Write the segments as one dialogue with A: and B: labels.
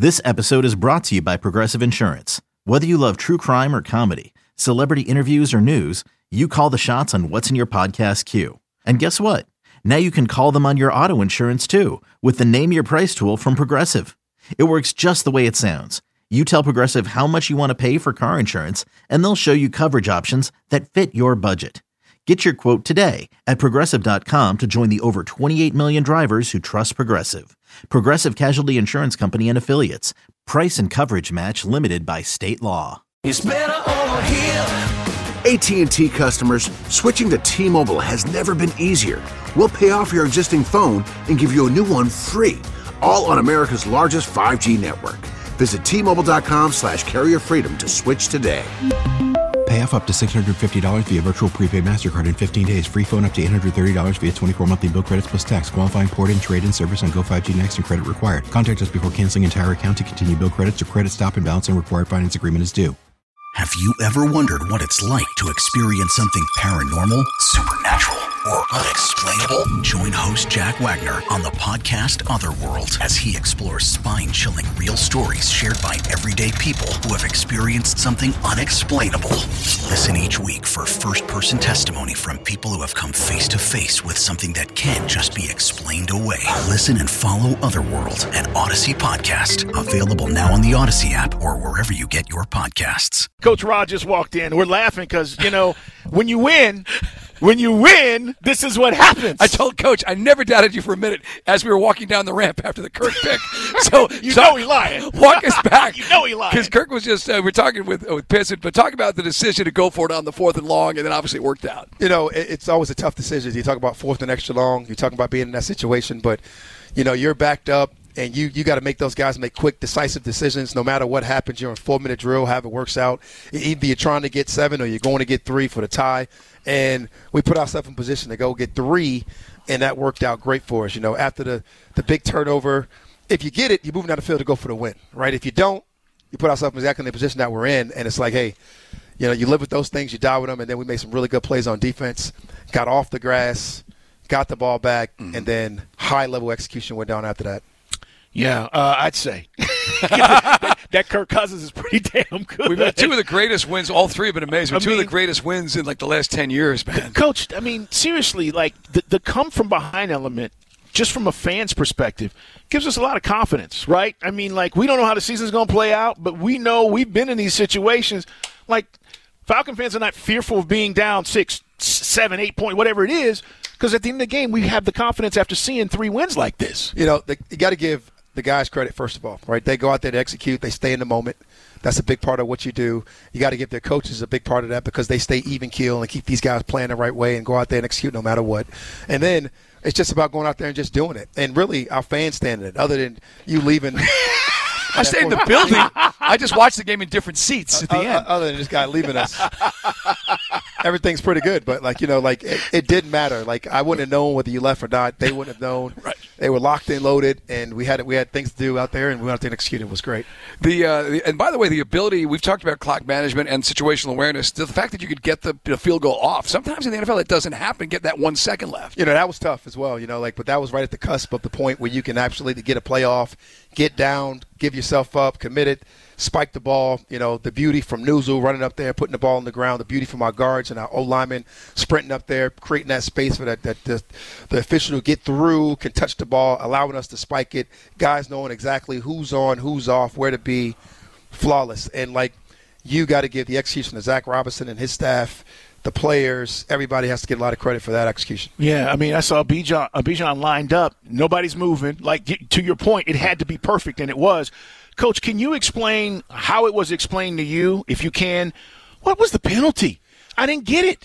A: This episode is brought to you by Progressive Insurance. Whether you love true crime or comedy, celebrity interviews or news, you call the shots on what's in your podcast queue. And guess what? Now you can call them on your auto insurance too with the Name Your Price tool from Progressive. It works just the way it sounds. You tell Progressive how much you want to pay for car insurance, and they'll show you coverage options that fit your budget. Get your quote today at Progressive.com to join the over 28 million drivers who trust Progressive. Progressive Casualty Insurance Company and Affiliates. Price and coverage match limited by state law.
B: It's better over here.
C: AT&T customers, switching to T-Mobile has never been easier. We'll pay off your existing phone and give you a new one free, all on America's largest 5G network. Visit T-Mobile.com/carrier freedom to switch today.
D: Pay off up to $650 via virtual prepaid MasterCard in 15 days. Free phone up to $830 via 24 monthly bill credits plus tax. Qualifying port-in, trade-in service on Go 5G Next and credit required. Contact us before canceling entire account to continue bill credits or credit stop and balance and required finance agreement is due.
E: Have you ever wondered what it's like to experience something paranormal, supernatural, or unexplainable? Join host Jack Wagner on the podcast Otherworld as he explores spine-chilling real stories shared by everyday people who have experienced something unexplainable. Listen each week for first-person testimony from people who have come face-to-face with something that can't just be explained away. Listen and follow Otherworld, an Odyssey podcast. Available now on the Odyssey app or wherever you get your podcasts.
F: Coach Rod just walked in. We're laughing because, when you win, this is what happens.
G: I told Coach I never doubted you for a minute as we were walking down the ramp after the Kirk pick. So
F: he lying.
G: Walk us back.
F: He lying.
G: Because Kirk was just we're talking with Pissett, but talk about the decision to go for it on the 4th and long, and then obviously it worked out.
H: It's always a tough decision. You talk about 4th and extra long. You talk about being in that situation, but you're backed up. And you got to make those guys make quick, decisive decisions no matter what happens. You're in 4-minute drill, however it works out. Either you're trying to get 7 or you're going to get 3 for the tie. And we put ourselves in position to go get 3, and that worked out great for us. After the big turnover, if you get it, you're moving down the field to go for the win, right? If you don't, you put ourselves exactly in the position that we're in, and it's like, hey, you live with those things, you die with them, and then we made some really good plays on defense, got off the grass, got the ball back, and then high-level execution went down after that.
F: Yeah, I'd say that Kirk Cousins is pretty damn good.
G: We've had 2 of the greatest wins. All 3 have been amazing. 2 of the greatest wins in the last 10 years, man.
F: Coach, seriously, the come from behind element, just from a fan's perspective, gives us a lot of confidence, right? We don't know how the season's going to play out, but we know we've been in these situations. Falcon fans are not fearful of being down 6, 7, 8 point, whatever it is, because at the end of the game, we have the confidence after seeing 3 wins like this.
H: You got to give the guys credit, first of all, right? They go out there to execute. They stay in the moment. That's a big part of what you do. You got to give their coaches a big part of that because they stay even keel and keep these guys playing the right way and go out there and execute no matter what. And then it's just about going out there and just doing it. And really, our fans stand in it, other than you leaving.
G: I stayed in the building. I just watched the game in different seats at the end.
H: Other than this guy leaving us. Everything's pretty good, but it didn't matter. I wouldn't have known whether you left or not. They wouldn't have known.
G: Right.
H: They were locked and loaded, and we had things to do out there, and we went out there and executed. It was great.
G: And by the way, the ability, we've talked about clock management and situational awareness, the fact that you could get the field goal off. Sometimes in the NFL it doesn't happen, get that 1 second left.
H: That was tough as well, but that was right at the cusp of the point where you can absolutely get a play off, get down, give yourself up, commit it, spike the ball. The beauty from Nuzul running up there, putting the ball on the ground, the beauty from our guards and our O-linemen sprinting up there, creating that space for that the official to get through, can touch the ball, allowing us to spike it, guys knowing exactly who's on, who's off, where to be, flawless. And, you got to give the execution to Zach Robinson and his staff, the players, everybody has to get a lot of credit for that execution.
F: Yeah, I saw Bijan lined up. Nobody's moving. To your point, it had to be perfect, and it was. Coach, can you explain how it was explained to you, if you can? What was the penalty? I didn't get it.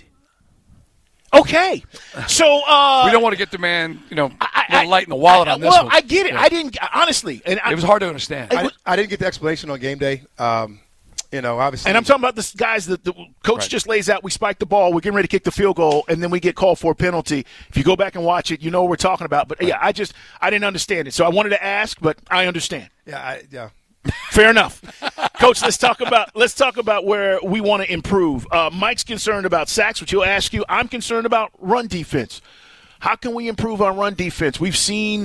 F: Okay. So
G: we don't want to get the man, light in the wallet on this one.
F: Well, I get it. Yeah. I didn't, honestly. And
G: it was hard to understand.
H: I didn't get the explanation on game day. Obviously.
F: And I'm talking about the guys that the coach just lays out. We spike the ball. We're getting ready to kick the field goal, and then we get called for a penalty. If you go back and watch it, you know what we're talking about. But, yeah, I didn't understand it. So I wanted to ask, but I understand.
H: Yeah.
F: Fair enough. Coach, let's talk about where we want to improve. Mike's concerned about sacks, which he'll ask you. I'm concerned about run defense. How can we improve our run defense? We've seen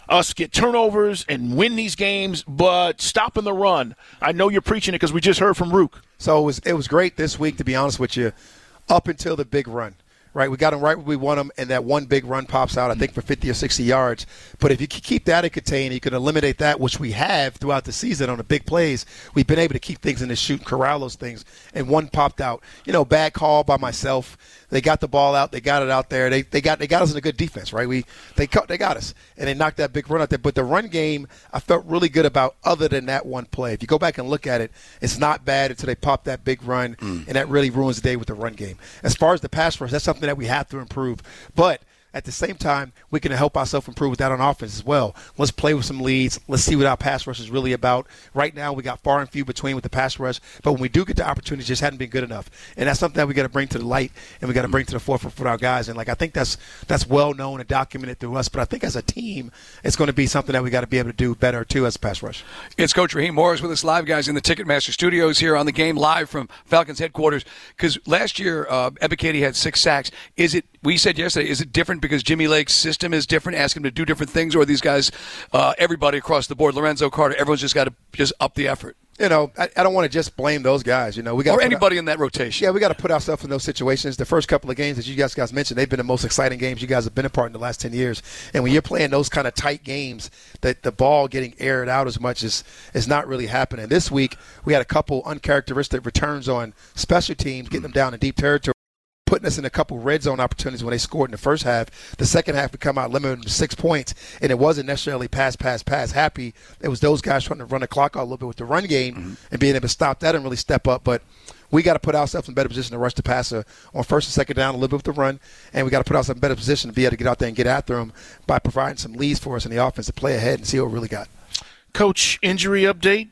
F: us get turnovers and win these games, but stopping the run. I know you're preaching it because we just heard from Rook.
H: So it was great this week, to be honest with you, up until the big run. Right, we got them right where we want them, and that one big run pops out, I think, for 50 or 60 yards. But if you can keep that in contain, you can eliminate that, which we have throughout the season on the big plays. We've been able to keep things in the shoot and corral those things, and one popped out. Bad call by myself. They got the ball out. They got it out there. They got us in a good defense, right? They got us, and they knocked that big run out there. But the run game, I felt really good about other than that one play. If you go back and look at it, it's not bad until they pop that big run, and that really ruins the day with the run game. As far as the pass rush, that's something that we have to improve. But at the same time, we can help ourselves improve with that on offense as well. Let's play with some leads. Let's see what our pass rush is really about. Right now, we got far and few between with the pass rush, but when we do get the opportunities, just hadn't been good enough. And that's something that we got to bring to the light, and we got to bring to the forefront for our guys. And I think that's well known and documented through us. But I think as a team, it's going to be something that we got to be able to do better too as a pass rush.
G: It's Coach Raheem Morris with us live, guys, in the Ticketmaster studios here on the game, live from Falcons headquarters. Because last year, Ebiketie had 6 sacks. We said yesterday, is it different because Jimmy Lake's system is different, ask him to do different things, or are these guys, everybody across the board, Lorenzo Carter, everyone's just got to up the effort?
H: I don't want to just blame those guys. We got
G: anybody in that rotation.
H: Yeah, we got to put ourselves in those situations. The first couple of games that you guys mentioned, they've been the most exciting games you guys have been a part in the last 10 years. And when you're playing those kind of tight games, that the ball getting aired out as much is not really happening. This week, we had a couple uncharacteristic returns on special teams, getting them down in deep territory, putting us in a couple red zone opportunities when they scored in the first half. The second half, we come out limited to 6 points, and it wasn't necessarily pass happy. It was those guys trying to run the clock out a little bit with the run game and being able to stop that and really step up. But we got to put ourselves in a better position to rush the passer on first and second down a little bit with the run, and we got to put ourselves in a better position to be able to get out there and get after them by providing some leads for us in the offense to play ahead and see what we really got.
F: Coach, injury update.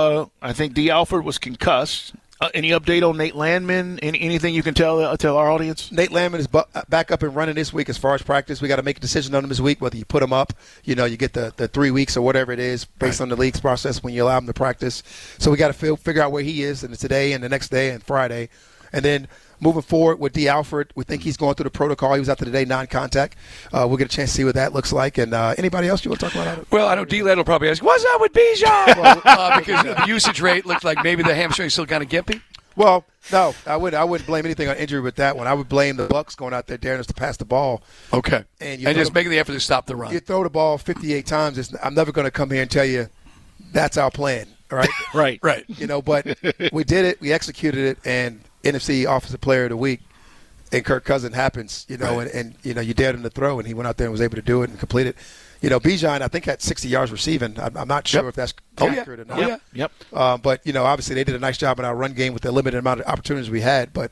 F: I think D. Alford was concussed. Any update on Nate Landman? Anything you can tell our audience?
H: Nate Landman is back up and running this week as far as practice. We got to make a decision on him this week, whether you put him up. You get the 3 weeks or whatever it is based on the league's process when you allow him to practice. So we got to figure out where he is in today and the next day and Friday. And then moving forward with D. Alford, we think he's going through the protocol. He was out there today, non-contact. We'll get a chance to see what that looks like. And anybody else you want to talk about?
G: Well, I know D-Led will probably ask, what's up with Bijan? Because the usage rate looked like maybe the hamstring's still kind of gimpy.
H: Well, no, I wouldn't blame anything on injury with that one. I would blame the Bucs going out there daring us to pass the ball.
G: Okay. And just making the effort to stop the run.
H: You throw the ball 58 times. I'm never going to come here and tell you that's our plan, right?
F: Right.
H: But we did it. We executed it, and NFC Offensive Player of the Week and Kirk Cousins happens, and you dared him to throw, and he went out there and was able to do it and complete it. Bijan, I think, had 60 yards receiving. I'm not sure if that's accurate or not.
F: Yep.
H: But, obviously they did a nice job in our run game with the limited amount of opportunities we had. But,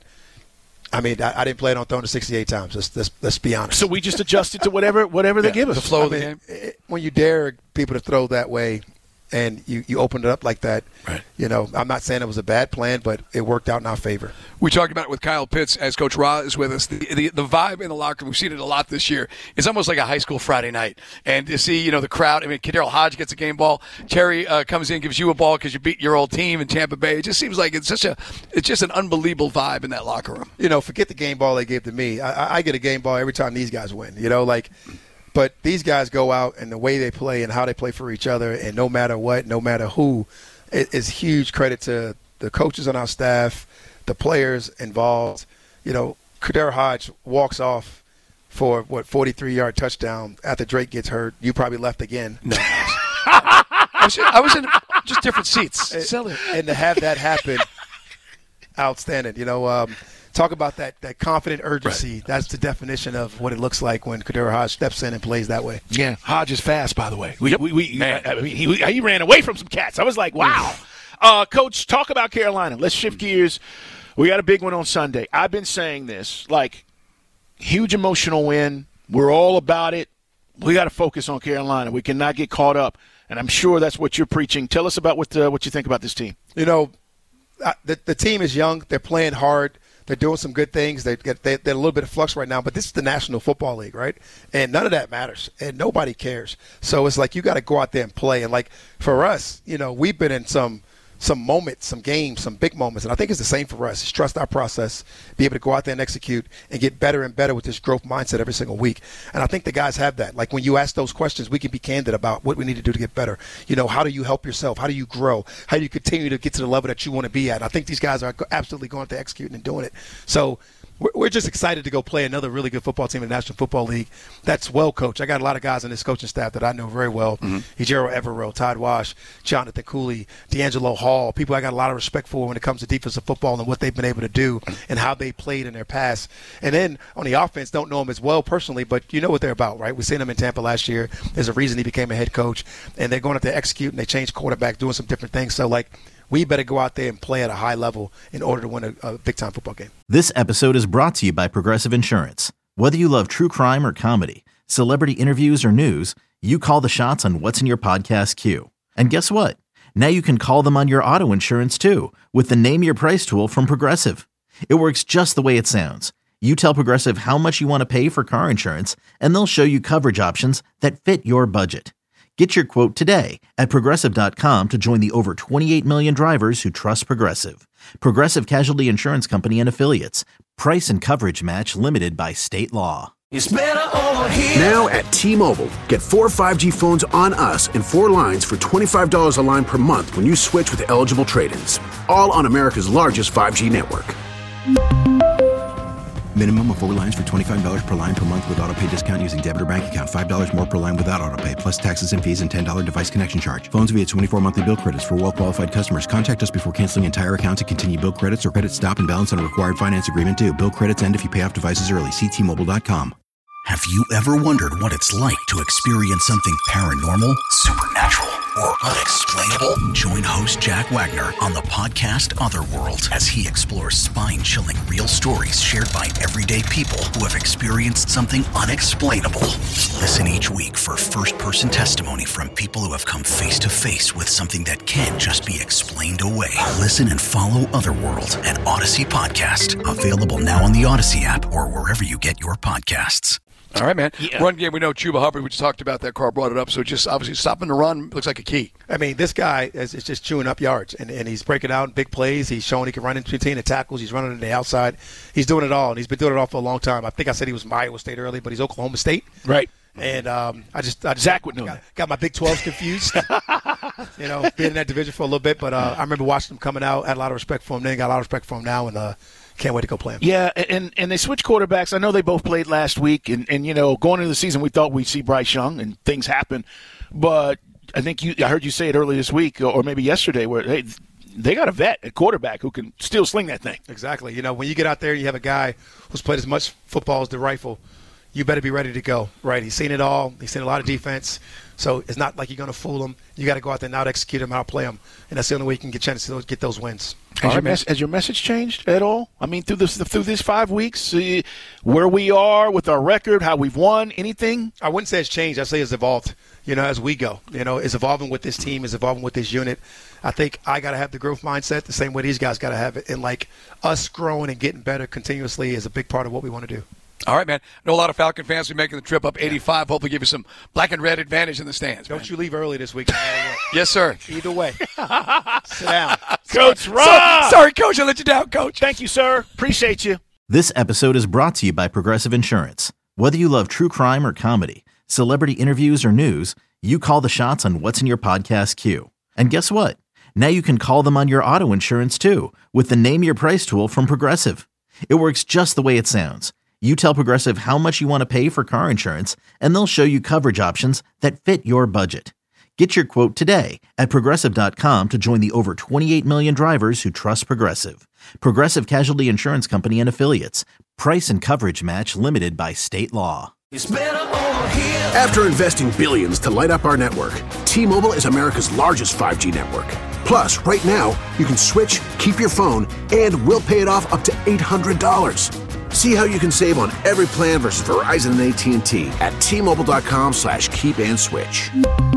H: I didn't plan on throwing it 68 times. Let's be honest.
F: So we just adjusted to whatever they give us.
G: The flow of the game.
H: When you dare people to throw that way, and you opened it up like that,
G: right.
H: I'm not saying it was a bad plan, but it worked out in our favor.
G: We talked about it with Kyle Pitts as Coach Ra is with us. The vibe in the locker room, we've seen it a lot this year. It's almost like a high school Friday night. And to see, the crowd, Kadarius Hodge gets a game ball. Terry comes in, gives you a ball because you beat your old team in Tampa Bay. It just seems like it's just an unbelievable vibe in that locker room.
H: Forget the game ball they gave to me. I get a game ball every time these guys win, But these guys go out, and the way they play and how they play for each other, and no matter what, no matter who, it is huge credit to the coaches on our staff, the players involved. Kadarius Hodge walks off for, 43-yard touchdown after Drake gets hurt. You probably left again.
G: No. I was in just different seats.
H: And to have that happen, outstanding. Talk about that confident urgency. Right. That's the definition of what it looks like when Kadarius Hodge steps in and plays that way.
F: Yeah, Hodge is fast, by the way. He ran away from some cats. I was like, wow. Coach, talk about Carolina. Let's shift gears. We got a big one on Sunday. I've been saying this, huge emotional win. We're all about it. We got to focus on Carolina. We cannot get caught up, and I'm sure that's what you're preaching. Tell us about what you think about this team.
H: The team is young. They're playing hard. They're doing some good things. They're a little bit of flux right now, but this is the National Football League, right? And none of that matters, and nobody cares. So it's like you got to go out there and play. And, for us, we've been in some some moments, some games, some big moments. And I think it's the same for us. It's trust our process, be able to go out there and execute and get better and better with this growth mindset every single week. And I think the guys have that. Like when you ask those questions, we can be candid about what we need to do to get better. You know, how do you help yourself? How do you grow? How do you continue to get to the level that you want to be at? I think these guys are absolutely going to execute and doing it. So we're just excited to go play another really good football team in the National Football League that's well coached. I got a lot of guys on this coaching staff that I know very well. Ejiro Evero, Todd Wash, Jonathan Cooley, D'Angelo Hall, people I got a lot of respect for when it comes to defensive football and what they've been able to do and how they played in their past. And then on the offense, don't know them as well personally, but you know what they're about, right? We seen them in Tampa last year. There's a reason he became a head coach, and they're going to have to execute, and they changed quarterback, doing some different things. So, like, we better go out there and play at a high level in order to win a big-time football game.
A: This episode is brought to you by Progressive Insurance. Whether you love true crime or comedy, celebrity interviews or news, you call the shots on what's in your podcast queue. And guess what? Now you can call them on your auto insurance too with the Name Your Price tool from Progressive. It works just the way it sounds. You tell Progressive how much you want to pay for car insurance, and they'll show you coverage options that fit your budget. Get your quote today at Progressive.com to join the over 28 million drivers who trust Progressive. Progressive Casualty Insurance Company and Affiliates. Price and coverage match limited by state law.
B: It's better over here.
C: Now at T-Mobile, get 4 5G phones on us and 4 lines for $25 a line per month when you switch with eligible trade-ins. All on America's largest 5G network.
D: Minimum of 4 lines for $25 per line per month with autopay discount using debit or bank account. $5 more per line without autopay, plus taxes and fees and $10 device connection charge. Phones via 24 monthly bill credits for well-qualified customers. Contact us before canceling entire account to continue bill credits or credit stop and balance on a required finance agreement due. Bill credits end if you pay off devices early. See T-Mobile.com.
E: Have you ever wondered what it's like to experience something paranormal, supernatural, or unexplainable? Join host Jack Wagner on the podcast Otherworld as he explores spine-chilling real stories shared by everyday people who have experienced something unexplainable. Listen each week for first-person testimony from people who have come face-to-face with something that can't just be explained away. Listen and follow Otherworld, an Odyssey podcast. Available now on the Odyssey app or wherever you get your podcasts.
G: All right, man. Yeah. Run game, we know Chuba Hubbard, we just talked about that. Carl brought it up. So just obviously stopping the run looks like a key.
H: I mean, this guy is just chewing up yards, and he's breaking out in big plays. He's showing he can run in between the tackles. He's running on the outside. He's doing it all, and he's been doing it all for a long time. I think I said he was from Iowa State early, but he's Oklahoma State.
F: Right.
H: And I just
F: Zach would know
H: got my Big 12s confused. You know, being in that division for a little bit. But I remember watching him coming out. Had a lot of respect for him then. Got a lot of respect for him now, and can't wait to go play him. Yeah,
F: and they switched quarterbacks. I know they both played last week, and you know, going into the season, we thought we'd see Bryce Young, and things happen. But I think I heard you say it earlier this week, or maybe yesterday, where they got a vet at quarterback who can still sling that thing.
H: Exactly. You know, when you get out there, you have a guy who's played as much football as the rifle. You better be ready to go, right? He's seen it all. He's seen a lot of defense. So it's not like you're going to fool him. You got to go out there and out-execute him, out-play him. And that's the only way you can get a chance to get those wins.
F: Has your message changed at all? I mean, through these 5 weeks, where we are with our record, how we've won, anything?
H: I wouldn't say it's changed. I'd say it's evolved, you know, as we go. You know, it's evolving with this team. It's evolving with this unit. I think I got to have the growth mindset the same way these guys got to have it. And, like, us growing and getting better continuously is a big part of what we want to do.
G: All right, man. I know a lot of Falcon fans will be making the trip up 85. Hopefully give you some black and red advantage in the stands.
H: Don't you leave early this week.
G: Yes, sir.
H: Either way. Sit down.
F: Coach Rob.
G: Sorry, Coach. I let you down, Coach.
F: Thank you, sir. Appreciate you.
A: This episode is brought to you by Progressive Insurance. Whether you love true crime or comedy, celebrity interviews or news, you call the shots on what's in your podcast queue. And guess what? Now you can call them on your auto insurance too with the Name Your Price tool from Progressive. It works just the way it sounds. You tell Progressive how much you want to pay for car insurance, and they'll show you coverage options that fit your budget. Get your quote today at Progressive.com to join the over 28 million drivers who trust Progressive. Progressive Casualty Insurance Company and Affiliates. Price and coverage match limited by state law.
B: It's better over here.
C: After investing billions to light up our network, T-Mobile is America's largest 5G network. Plus, right now, you can switch, keep your phone, and we'll pay it off up to $800. See how you can save on every plan versus Verizon and AT&T at T-Mobile.com/keep-and-switch.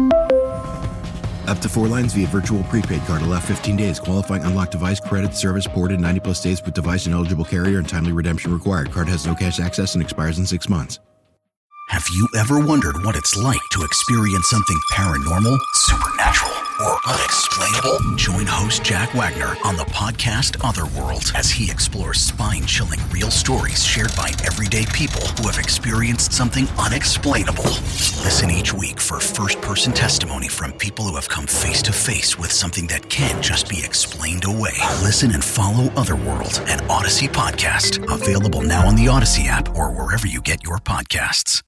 D: Up to 4 lines via virtual prepaid card. Allow 15 days. Qualifying unlocked device credit service ported 90+ days with device and eligible carrier and timely redemption required. Card has no cash access and expires in 6 months.
E: Have you ever wondered what it's like to experience something paranormal, supernatural, or unexplainable? Join host Jack Wagner on the podcast Otherworld as he explores spine-chilling real stories shared by everyday people who have experienced something unexplainable. Listen each week for first-person testimony from people who have come face-to-face with something that can't just be explained away. Listen and follow Otherworld, an Odyssey podcast. Available now on the Odyssey app or wherever you get your podcasts.